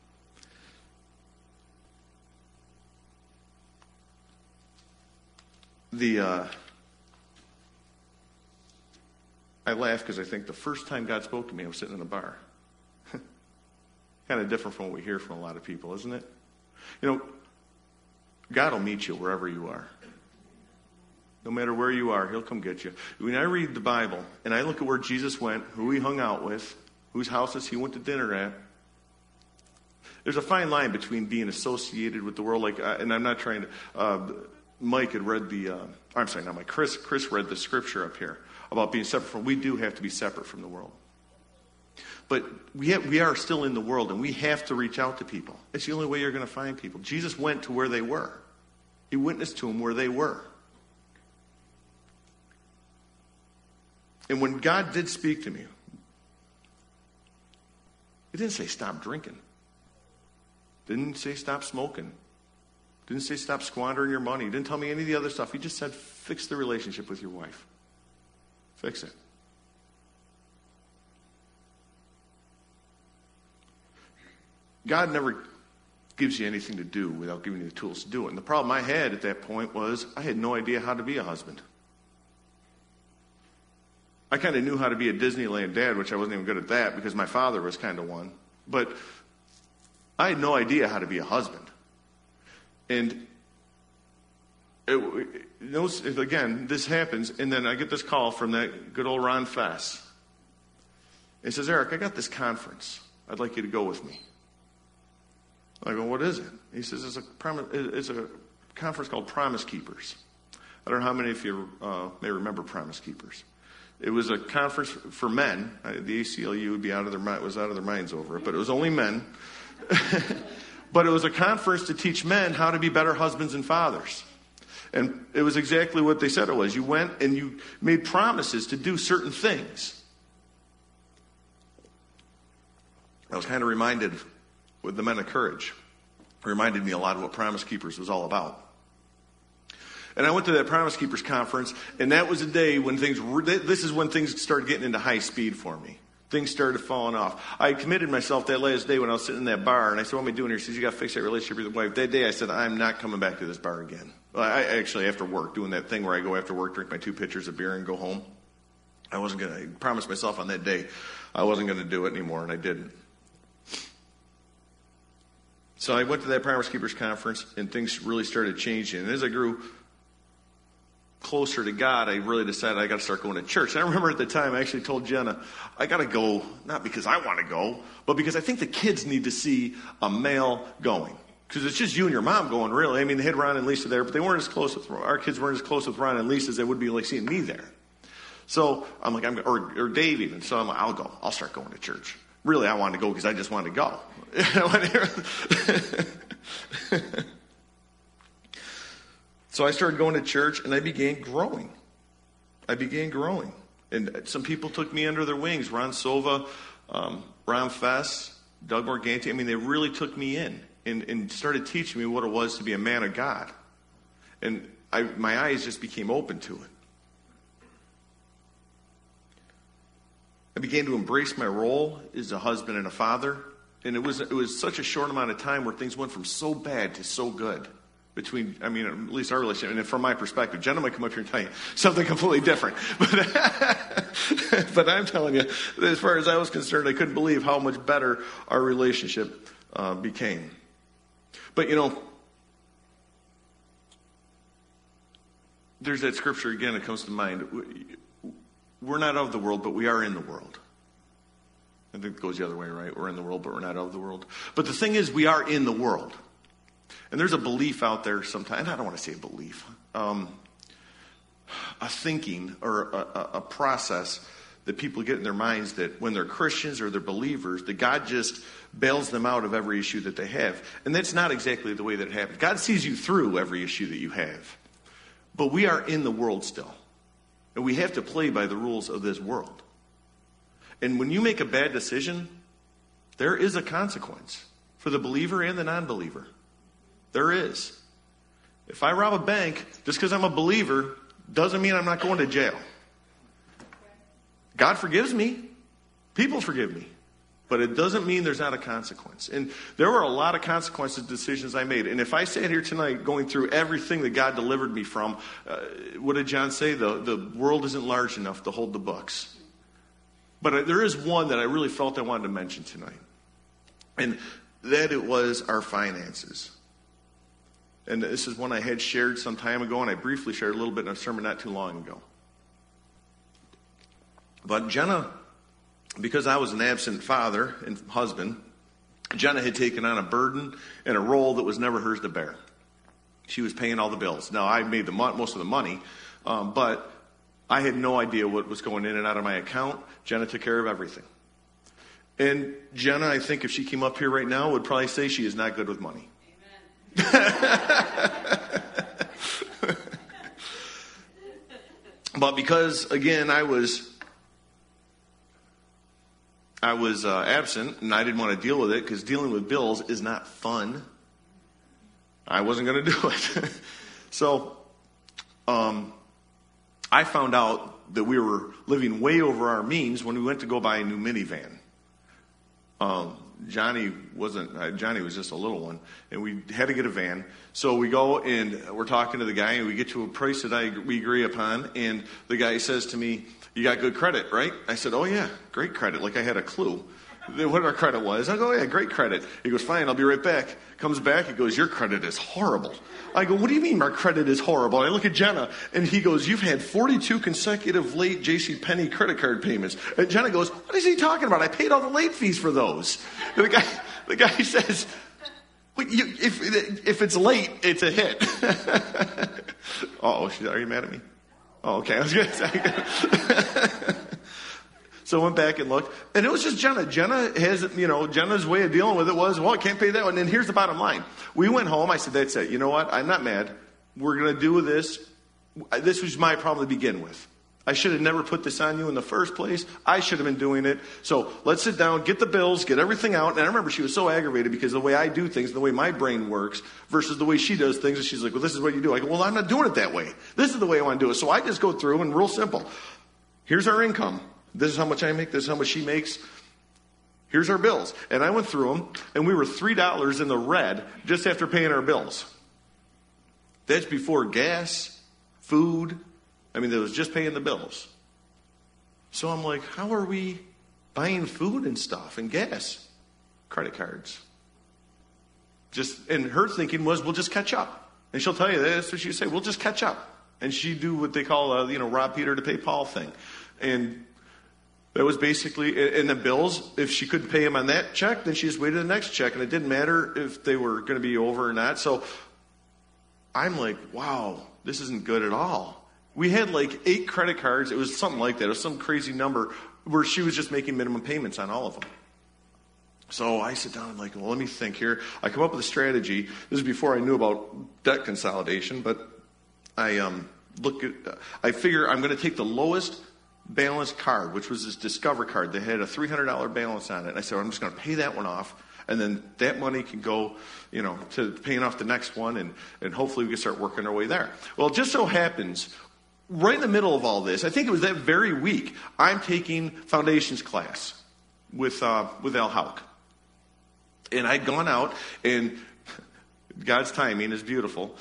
[SPEAKER 1] I laugh because I think the first time God spoke to me, I was sitting in a bar. Kind of different from what we hear from a lot of people, isn't it? You know, God will meet you wherever you are. No matter where you are, he'll come get you. When I read the Bible and I look at where Jesus went, who he hung out with, whose houses he went to dinner at, there's a fine line between being associated with the world, and I'm not trying to, Mike had read Chris read the scripture up here about being separate from, we do have to be separate from the world. But we are still in the world, and we have to reach out to people. It's the only way you're going to find people. Jesus went to where they were. He witnessed to them where they were. And when God did speak to me, he didn't say stop drinking. Didn't say stop smoking. Didn't say stop squandering your money. Didn't tell me any of the other stuff. He just said fix the relationship with your wife. Fix it. God never gives you anything to do without giving you the tools to do it. And the problem I had at that point was I had no idea how to be a husband. I kind of knew how to be a Disneyland dad, which I wasn't even good at that because my father was kind of one. But I had no idea how to be a husband. And again, this happens, and then I get this call from that good old Ron Fess. He says, Eric, I got this conference. I'd like you to go with me. I go, what is it? He says, it's a conference called Promise Keepers. I don't know how many of you may remember Promise Keepers. It was a conference for men. The ACLU would be was out of their minds over it, but it was only men. But it was a conference to teach men how to be better husbands and fathers. And it was exactly what they said it was. You went and you made promises to do certain things. I was kind of reminded with the Men of Courage. It reminded me a lot of what Promise Keepers was all about. And I went to that Promise Keepers conference, and that was a day when this is when things started getting into high speed for me. Things started falling off. I committed myself that last day when I was sitting in that bar, and I said, what am I doing here? He says, you got to fix that relationship with your wife. That day I said, I'm not coming back to this bar again. Well, I actually, after work, doing that thing where I go after work, drink my 2 pitchers of beer, and go home. I promised myself on that day I wasn't going to do it anymore, and I didn't. So I went to that Promise Keepers conference, and things really started changing. And as I grew closer to God, I really decided I got to start going to church. And I remember at the time I actually told Jenna, I got to go, not because I want to go, but because I think the kids need to see a male going. Because it's just you and your mom going, really. I mean, they had Ron and Lisa there, but they weren't as close with, our kids weren't as close with Ron and Lisa as they would be like seeing me there. So I'm like, or Dave even. So I'm like, I'll go. I'll start going to church. Really, I wanted to go because I just wanted to go. So I started going to church, and I began growing. And some people took me under their wings. Ron Sova, Ron Fess, Doug Morganti. I mean, they really took me in and started teaching me what it was to be a man of God. And my eyes just became open to it. I began to embrace my role as a husband and a father. And it was such a short amount of time where things went from so bad to so good. At least our relationship, and from my perspective, Jenna might come up here and tell you something completely different. But I'm telling you, as far as I was concerned, I couldn't believe how much better our relationship became. But, there's that scripture again that comes to mind. We're not of the world, but we are in the world. I think it goes the other way, right? We're in the world, but we're not of the world. But the thing is, we are in the world. And there's a belief out there sometimes, and I don't want to say a belief, a thinking or a process that people get in their minds that when they're Christians or they're believers, that God just bails them out of every issue that they have. And that's not exactly the way that it happens. God sees you through every issue that you have. But we are in the world still. And we have to play by the rules of this world. And when you make a bad decision, there is a consequence for the believer and the non-believer. There is. If I rob a bank, just because I'm a believer, doesn't mean I'm not going to jail. God forgives me. People forgive me. But it doesn't mean there's not a consequence. And there were a lot of consequences to decisions I made. And if I sat here tonight going through everything that God delivered me from, what did John say? The world isn't large enough to hold the books. But there is one that I really felt I wanted to mention tonight. And that it was our finances. And this is one I had shared some time ago, and I briefly shared a little bit in a sermon not too long ago. But Jenna, because I was an absent father and husband, Jenna had taken on a burden and a role that was never hers to bear. She was paying all the bills. Now, I made most of the money, but I had no idea what was going in and out of my account. Jenna took care of everything. And Jenna, I think if she came up here right now, would probably say she is not good with money. But because, again, I was absent and I didn't want to deal with it because dealing with bills is not fun, I wasn't going to do it. So I found out that we were living way over our means when we went to go buy a new minivan. Johnny was just a little one, and we had to get a van. So we go and we're talking to the guy, and we get to a price that we agree upon. And the guy says to me, "You got good credit, right?" I said, "Oh yeah, great credit." Like I had a clue what our credit was. I go, "Oh yeah, great credit." He goes, "Fine, I'll be right back." Comes back, he goes, "Your credit is horrible." I go, "What do you mean our credit is horrible?" I look at Jenna, and he goes, "You've had 42 consecutive late JCPenney credit card payments." And Jenna goes, "What is he talking about? I paid all the late fees for those." And the guy says, well, if it's late, it's a hit. Are you mad at me? Oh, okay. I was going to say. So I went back and looked, and it was just Jenna. Jenna has, Jenna's way of dealing with it was, well, I can't pay that one. And here's the bottom line. We went home. I said, that's it. You know what? I'm not mad. We're going to do this. This was my problem to begin with. I should have never put this on you in the first place. I should have been doing it. So let's sit down, get the bills, get everything out. And I remember she was so aggravated because the way I do things, the way my brain works versus the way she does things. And she's like, well, this is what you do. I go, well, I'm not doing it that way. This is the way I want to do it. So I just go through and real simple. Here's our income. This is how much I make. This is how much she makes. Here's our bills. And I went through them, and we were $3 in the red just after paying our bills. That's before gas, food. That was just paying the bills. So I'm like, how are we buying food and stuff and gas? Credit cards. And her thinking was, we'll just catch up. And she'll tell you that's what she would say, we'll just catch up. And she'd do what they call rob Peter to pay Paul thing. And that was basically, and the bills, if she couldn't pay him on that check, then she just waited the next check. And it didn't matter if they were going to be over or not. So I'm like, wow, this isn't good at all. We had like 8 credit cards. It was something like that. It was some crazy number where she was just making minimum payments on all of them. So I sit down and like, well, let me think here. I come up with a strategy. This is before I knew about debt consolidation, but I figure I'm going to take the lowest balanced card, which was this Discover card that had a $300 balance on it. And I said, I'm just going to pay that one off, and then that money can go, to paying off the next one, and hopefully we can start working our way there. Well, it just so happens, right in the middle of all this, I think it was that very week, I'm taking foundations class with Al Houck. And I'd gone out, and God's timing is beautiful.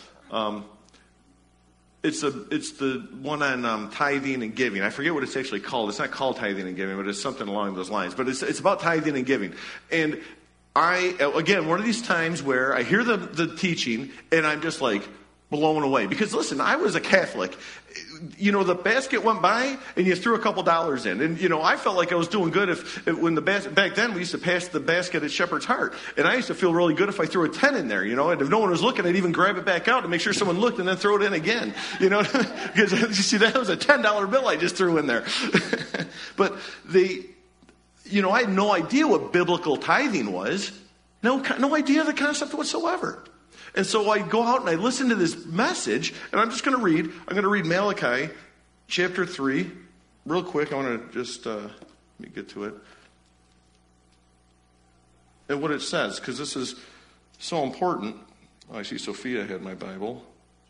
[SPEAKER 1] It's the one on tithing and giving. I forget what it's actually called. It's not called tithing and giving, but it's something along those lines. But it's about tithing and giving. And again, one of these times where I hear the teaching, and I'm just like blown away. Because listen, I was a Catholic. The basket went by, and you threw a couple dollars in. And, I felt like I was doing good when back then we used to pass the basket at Shepherd's Heart. And I used to feel really good if I threw a 10 in there, and if no one was looking, I'd even grab it back out to make sure someone looked and then throw it in again. Because you see, that was a $10 bill I just threw in there. But I had no idea what biblical tithing was. No idea of the concept whatsoever. And so I go out and I listen to this message, and I'm just going to read. I'm going to read Malachi chapter 3 real quick. I want to just let me get to it. And what it says, because this is so important. Oh, I see Sophia had my Bible.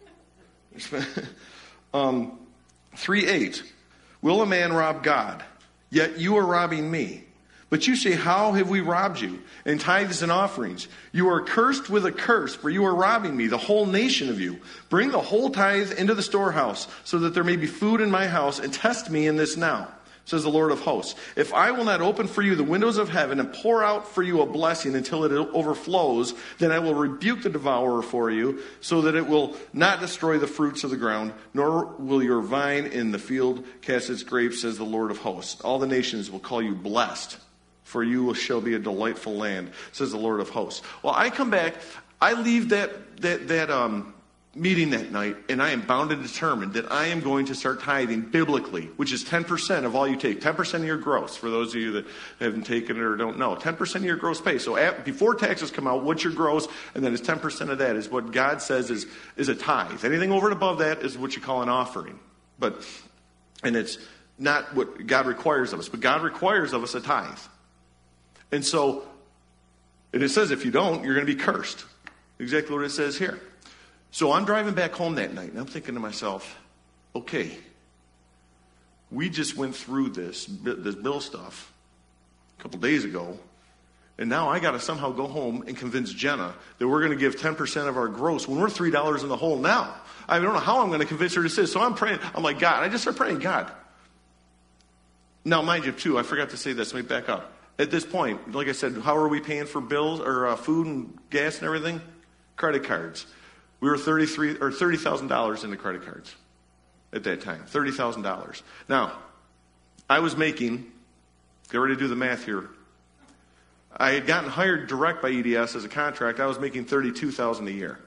[SPEAKER 1] 3:8. Will a man rob God? Yet you are robbing me. But you say, how have we robbed you? In tithes and offerings. You are cursed with a curse, for you are robbing me, the whole nation of you. Bring the whole tithe into the storehouse, so that there may be food in my house, and test me in this now, says the Lord of hosts. If I will not open for you the windows of heaven and pour out for you a blessing until it overflows, then I will rebuke the devourer for you, so that it will not destroy the fruits of the ground, nor will your vine in the field cast its grapes, says the Lord of hosts. All the nations will call you blessed, for you shall be a delightful land, says the Lord of hosts. Well, I come back, I leave that meeting that night, and I am bound and determined that I am going to start tithing biblically, which is 10% of all you take, 10% of your gross, for those of you that haven't taken it or don't know, 10% of your gross pay. So before taxes come out, what's your gross? And then it's 10% of that is what God says is a tithe. Anything over and above that is what you call an offering. And it's not what God requires of us, but God requires of us a tithe. And so, and it says if you don't, you're going to be cursed. Exactly what it says here. So I'm driving back home that night, and I'm thinking to myself, okay, we just went through this bill stuff a couple days ago, and now I got to somehow go home and convince Jenna that we're going to give 10% of our gross when we're $3 in the hole now. I don't know how I'm going to convince her to say. So I'm praying. I'm like, God, I just start praying, God. Now, mind you, too, I forgot to say this. Let me back up. At this point, like I said, how are we paying for bills or food and gas and everything? Credit cards. We were $30,000 in the credit cards at that time. $30,000. Now, I was making, get ready to do the math here. I had gotten hired direct by EDS as a contract. I was making $32,000 a year.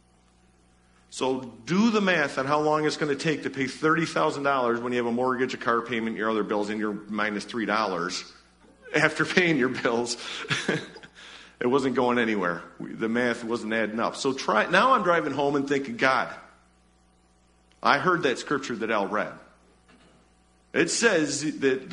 [SPEAKER 1] So do the math on how long it's going to take to pay $30,000 when you have a mortgage, a car payment, your other bills, and you're minus $3 after paying your bills. It wasn't going anywhere. The math wasn't adding up. So now I'm driving home and thinking, God, I heard that scripture that Al read. It says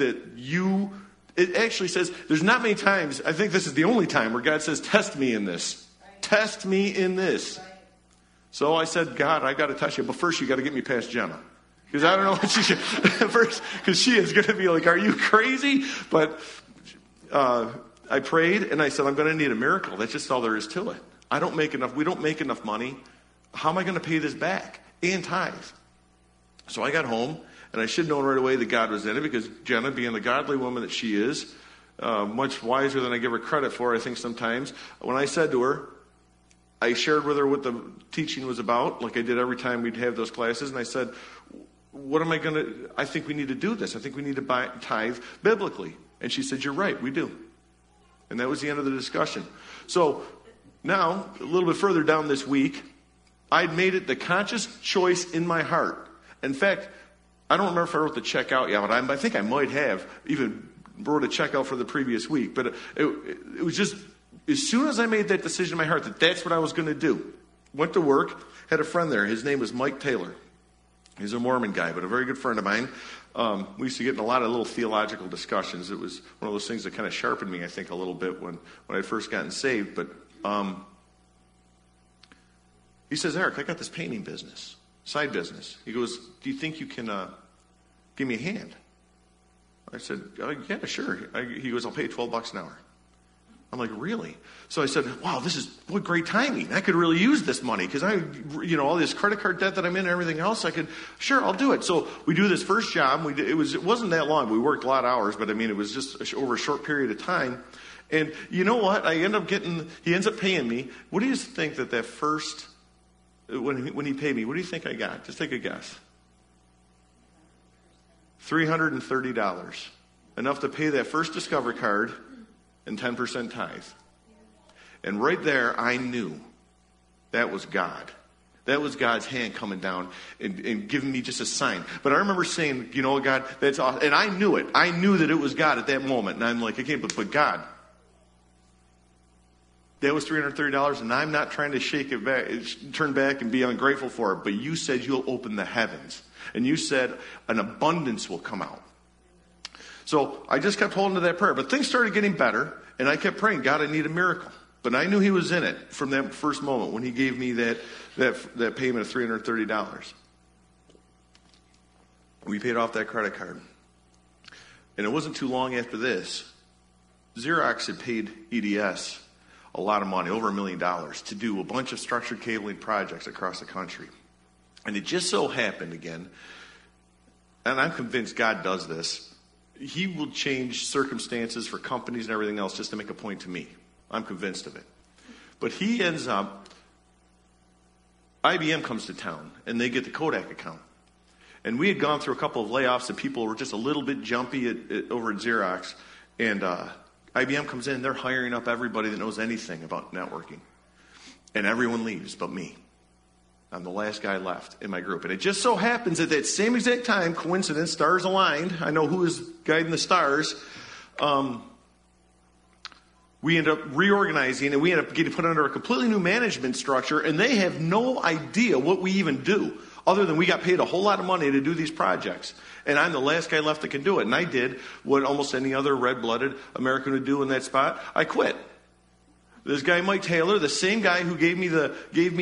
[SPEAKER 1] it actually says, there's not many times, I think this is the only time where God says, test me in this. Right. Test me in this. Right. So I said, God, I got to test you, but first you got to get me past Jenna. Because I don't know what she should, first, because she is going to be like, are you crazy? But I prayed and I said, I'm going to need a miracle. That's just all there is to it. We don't make enough money. How am I going to pay this back? And tithe. So I got home, and I should have known right away that God was in it, because Jenna, being the godly woman that she is, much wiser than I give her credit for, I think sometimes, when I said to her, I shared with her what the teaching was about, like I did every time we'd have those classes. And I said, what am I going to, I think we need to do this. I think we need to tithe biblically. And she said, you're right, we do. And that was the end of the discussion. So now, a little bit further down this week, I'd made it the conscious choice in my heart. In fact, I don't remember if I wrote the check out yet, but I think I might have even wrote a check out for the previous week. But it was just, as soon as I made that decision in my heart that that's what I was going to do, went to work, had a friend there. His name was Mike Taylor. He's a Mormon guy, but a very good friend of mine. We used to get in a lot of little theological discussions. It was one of those things that kind of sharpened me, I think, a little bit when I'd first gotten saved. But he says, Eric, I got this painting business, side business. He goes, do you think you can give me a hand? I said, yeah, sure. He goes, I'll pay you $12 an hour. I'm like, really? So I said, wow, what great timing. I could really use this money because all this credit card debt that I'm in and everything else, sure, I'll do it. So we do this first job. It wasn't that long. We worked a lot of hours, but it was just over a short period of time. And you know what? He ends up paying me. What do you think that first, when he paid me, what do you think I got? Just take a guess. $330. Enough to pay that first Discover card and 10% tithe. And right there, I knew that was God. That was God's hand coming down and giving me just a sign. But I remember saying, you know, God, that's awesome. And I knew it. I knew that it was God at that moment. And I'm like, okay, but God, that was $330, and I'm not trying to shake it back, turn back and be ungrateful for it. But you said you'll open the heavens. And you said an abundance will come out. So I just kept holding to that prayer. But things started getting better, and I kept praying, God, I need a miracle. But I knew he was in it from that first moment when he gave me that payment of $330. We paid off that credit card. And it wasn't too long after this, Xerox had paid EDS a lot of money, over $1 million, to do a bunch of structured cabling projects across the country. And it just so happened again, and I'm convinced God does this, he will change circumstances for companies and everything else just to make a point to me. I'm convinced of it. But he ends up, IBM comes to town, and they get the Kodak account. And we had gone through a couple of layoffs, and people were just a little bit jumpy over at Xerox. And IBM comes in, they're hiring up everybody that knows anything about networking. And everyone leaves but me. I'm the last guy left in my group. And it just so happens at that same exact time, coincidence, stars aligned. I know who is guiding the stars. We end up reorganizing, and we end up getting put under a completely new management structure, and they have no idea what we even do, other than we got paid a whole lot of money to do these projects. And I'm the last guy left that can do it. And I did what almost any other red-blooded American would do in that spot. I quit. This guy, Mike Taylor, the same guy who gave me the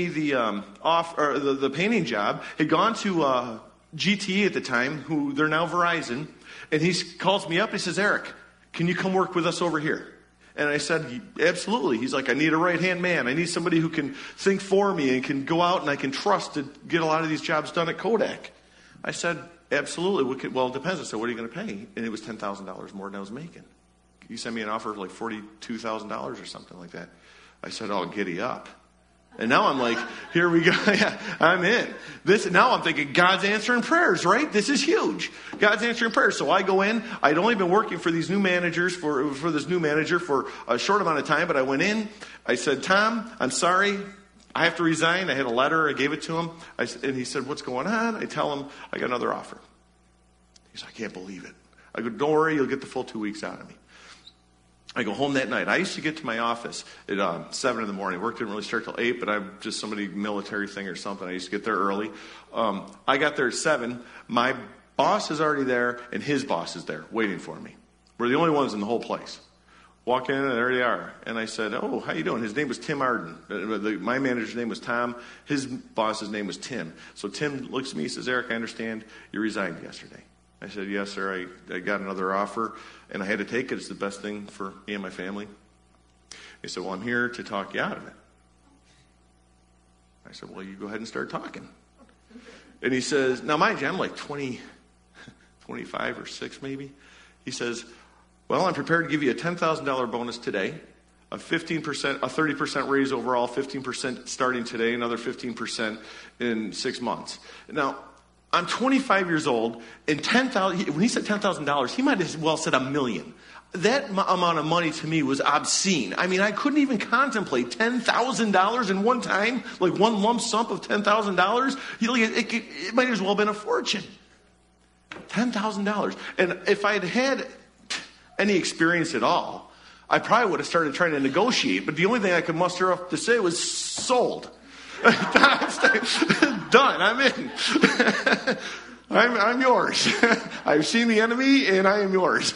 [SPEAKER 1] painting job, had gone to GTE at the time, who they're now Verizon, and he calls me up and he says, Eric, can you come work with us over here? And I said, absolutely. He's like, I need a right-hand man. I need somebody who can think for me and can go out and I can trust to get a lot of these jobs done at Kodak. I said, absolutely. Well, it depends. I said, what are you going to pay? And it was $10,000 more than I was making. He sent me an offer of like $42,000 or something like that. I said, oh, giddy up. And now I'm like, here we go. Yeah, I'm in. Now I'm thinking, God's answering prayers, right? This is huge. God's answering prayers. So I go in. I'd only been working for these new managers, for this new manager for a short amount of time. But I went in. I said, Tom, I'm sorry. I have to resign. I had a letter. I gave it to him. And he said, what's going on? I tell him, I got another offer. He said, I can't believe it. I go, don't worry. You'll get the full 2 weeks out of me. I go home that night. I used to get to my office at 7 in the morning. Work didn't really start till 8, but I'm just somebody military thing or something. I used to get there early. I got there at 7. My boss is already there, and his boss is there waiting for me. We're the only ones in the whole place. Walk in, and there they are. And I said, oh, how you doing? His name was Tim Arden. My manager's name was Tom. His boss's name was Tim. So Tim looks at me and says, Eric, I understand you resigned yesterday. I said, yes, sir. I got another offer, and I had to take it. It's the best thing for me and my family. He said, well, I'm here to talk you out of it. I said, well, you go ahead and start talking. And he says, now mind you, I'm like 25 or 6 maybe. He says, well, I'm prepared to give you a $10,000 bonus today. a 15%, a 30% raise overall, 15% starting today, another 15% in 6 months. Now, I'm 25 years old, and when he said $10,000, he might have well said $1 million. That amount of money to me was obscene. I mean, I couldn't even contemplate $10,000 in one time, like one lump sum of $10,000. It might as well have been a fortune. $10,000. And if I'd had any experience at all, I probably would have started trying to negotiate. But the only thing I could muster up to say was sold. Done. I'm in. I'm yours. I've seen the enemy, and I am yours.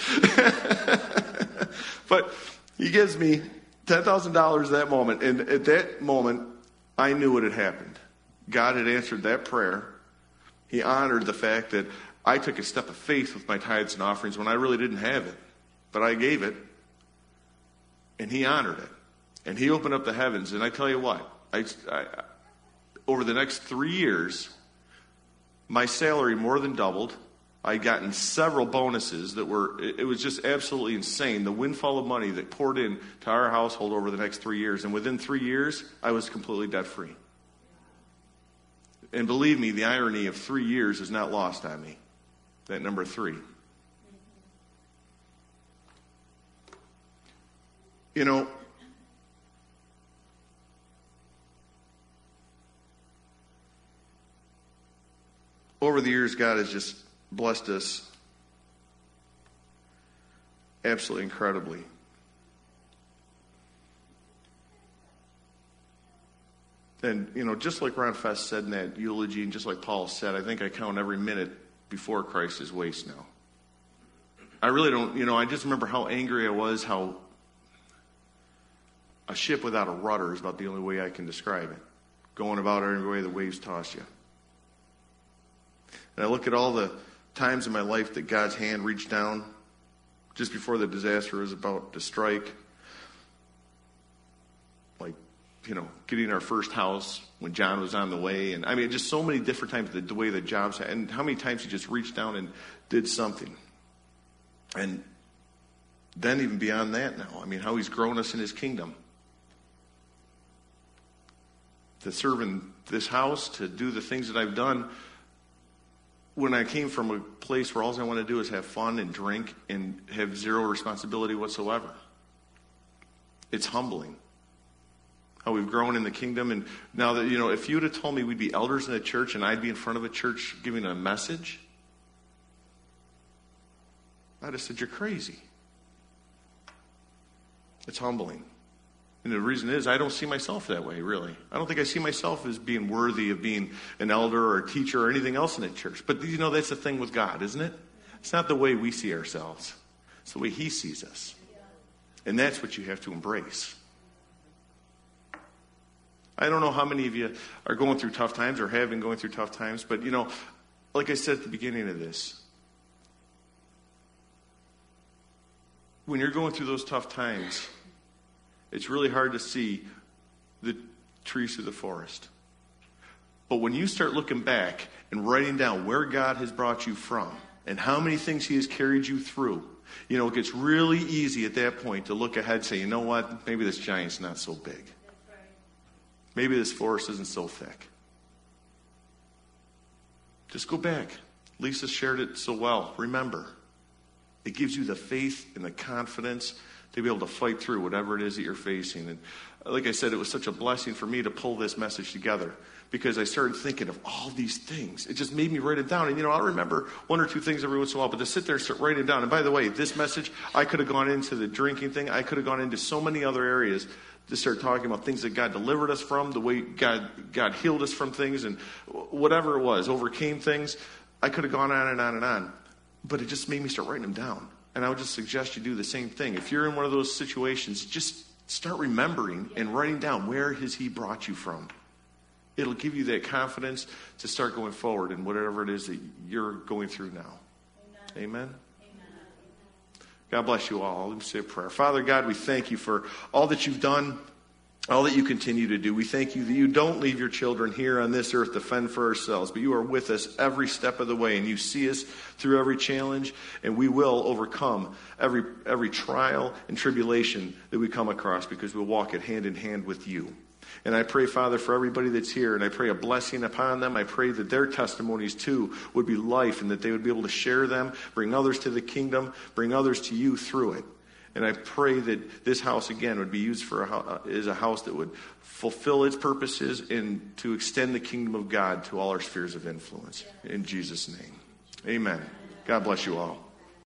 [SPEAKER 1] But he gives me $10,000 that moment. And at that moment, I knew what had happened. God had answered that prayer. He honored the fact that I took a step of faith with my tithes and offerings when I really didn't have it. But I gave it. And he honored it. And he opened up the heavens. And I tell you what, over the next 3 years, my salary more than doubled. I'd gotten several bonuses it was just absolutely insane. The windfall of money that poured in to our household over the next 3 years. And within 3 years, I was completely debt free. And believe me, the irony of 3 years is not lost on me. That number 3. You know, over the years, God has just blessed us absolutely incredibly. And, you know, just like Ron Fest said in that eulogy, and just like Paul said, I think I count every minute before Christ as waste now. I really don't, you know, I just remember how angry I was, how a ship without a rudder is about the only way I can describe it. Going about every way the waves toss you. And I look at all the times in my life that God's hand reached down just before the disaster was about to strike. Like, you know, getting our first house when John was on the way. And I mean, just so many different times, the way the jobs, and how many times he just reached down and did something. And then even beyond that now, I mean, how he's grown us in his kingdom. To serve in this house, to do the things that I've done. When I came from a place where all I want to do is have fun and drink and have zero responsibility whatsoever. It's humbling. How we've grown in the kingdom. And now that, you know, if you would have told me we'd be elders in a church and I'd be in front of a church giving a message, I'd have said, you're crazy. It's humbling. And the reason is I don't see myself that way, really. I don't think I see myself as being worthy of being an elder or a teacher or anything else in a church. But, you know, that's the thing with God, isn't it? It's not the way we see ourselves. It's the way he sees us. And that's what you have to embrace. I don't know how many of you are going through tough times or have been going through tough times. But, you know, like I said at the beginning of this, when you're going through those tough times, it's really hard to see the trees through the forest. But when you start looking back and writing down where God has brought you from and how many things he has carried you through, you know, it gets really easy at that point to look ahead and say, you know what, maybe this giant's not so big. Maybe this forest isn't so thick. Just go back. Lisa shared it so well. Remember, it gives you the faith and the confidence to be able to fight through whatever it is that you're facing. And like I said, it was such a blessing for me to pull this message together because I started thinking of all these things. It just made me write it down. And, you know, I'll remember one or two things every once in a while, but to sit there and start writing it down. And by the way, this message, I could have gone into the drinking thing. I could have gone into so many other areas to start talking about things that God delivered us from, the way God healed us from things, and whatever it was, overcame things. I could have gone on and on and on. But it just made me start writing them down. And I would just suggest you do the same thing. If you're in one of those situations, just start remembering and writing down where has he brought you from. It'll give you that confidence to start going forward in whatever it is that you're going through now. Amen? God bless you all. Let me say a prayer. Father God, we thank you for all that you've done. all that you continue to do. We thank you that you don't leave your children here on this earth to fend for ourselves, but you are with us every step of the way, and you see us through every challenge, and we will overcome every trial and tribulation that we come across because we'll walk it hand in hand with you. And I pray, Father, for everybody that's here, and I pray a blessing upon them. I pray that their testimonies, too, would be life, and that they would be able to share them, bring others to the kingdom, bring others to you through it. And I pray that this house, again, would be used as a house that would fulfill its purposes and to extend the kingdom of God to all our spheres of influence. In Jesus' name, amen. God bless you all.